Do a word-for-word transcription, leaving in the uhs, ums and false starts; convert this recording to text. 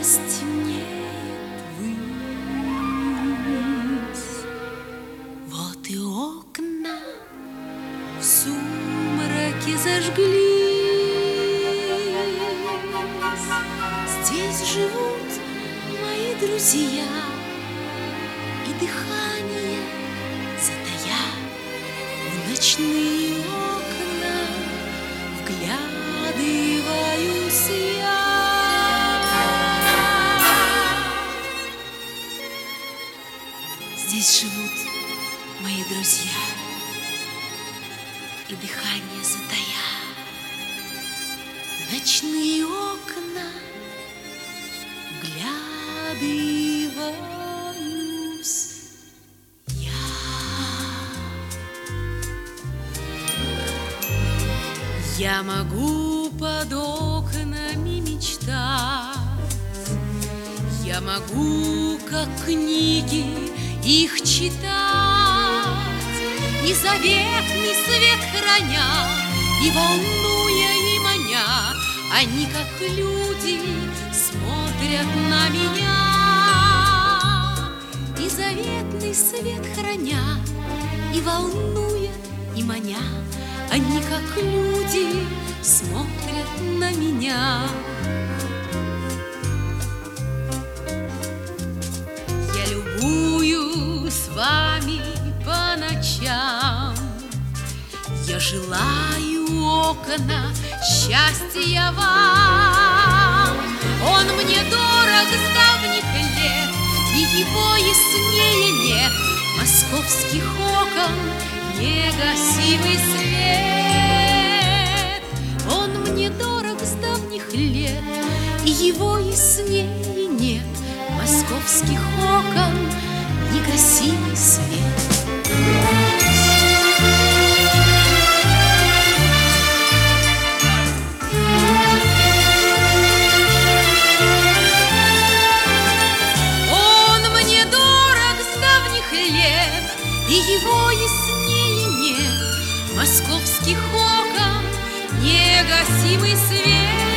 темнеет высь. Вот и окна в сумраке зажглись. Здесь живут мои друзья, и дыхание затая в ночные окна вглядываюсь я. Здесь живут мои друзья, и дыхание затая в ночные окна вглядываюсь я. Я могу под окнами мечтать, я могу, как книги, их читать, и заветный свет храня, и волнуя, и маня, они, как люди, смотрят на меня. И заветный свет храня, и волнуя, и маня, они, как люди, смотрят на меня. Я любуюсь вами по ночам, я желаю окна счастья вам. Он мне дорог с давних лет, и его яснее нет московских окон негасимый свет. Он мне дорог с давних лет, и его яснее нет московских окон негасимый свет. И его яснее нет московских окон негасимый свет.